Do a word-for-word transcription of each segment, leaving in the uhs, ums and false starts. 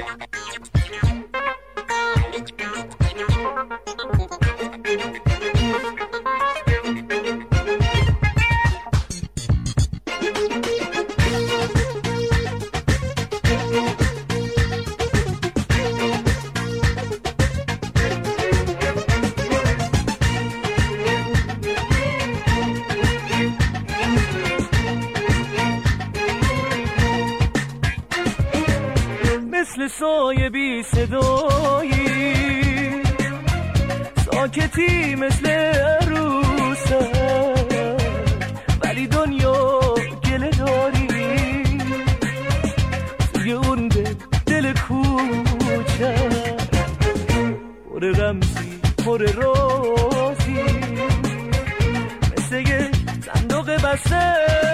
مثل سایه بی صدایی ساکتی مثل عروسه، ولی دنیا گله داری توی اون دل کوچه، پر غمزی پر رازی مثل یک صندوق بسته،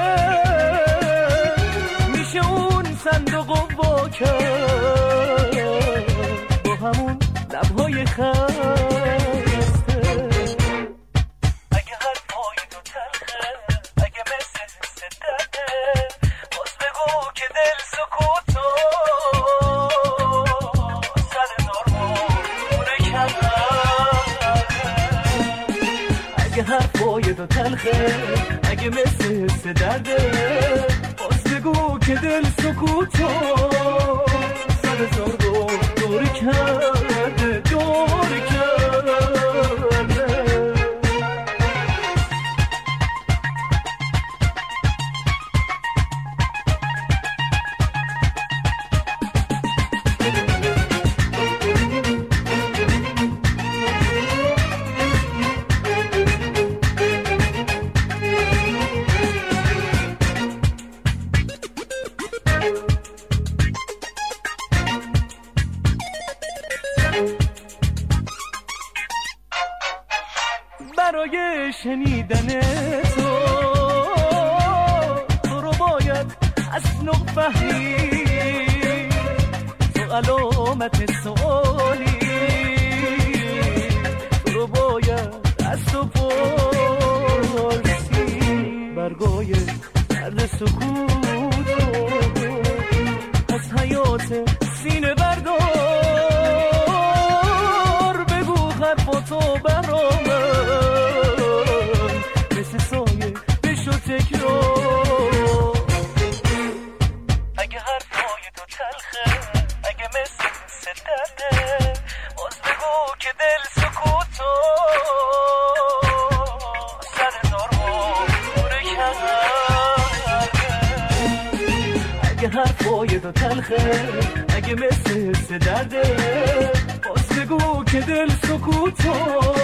میشه اون صندوق وا کرد با همون لبهای خسته. اگه حرفای تو تلخه، اگه مثل حس درده، باز بگو که دل سکوتو صد هزار مونه کرده. اگه حرفای تو تلخه، اگه مثل حس درده، باز بگو که دل سکوتو صد هزار بار دور کرده، دور کرده. برای شنیدن تو تو رو باید از نو فهمید، تو علامت سوالی، تو رو باید از تو پرسی. برگای درد سکوت از حیات سینه بردار، بگو حرفاتو برام مثل سایه بشو تکرار. اگه حرفای تو تلخه، اگه مثل حس درده، باز بگو که دل سکوتو صد هزار بار دوره کرده. اگه حرفای تو تلخه، اگه مثل حس درده، باز بگو که دل سکوتو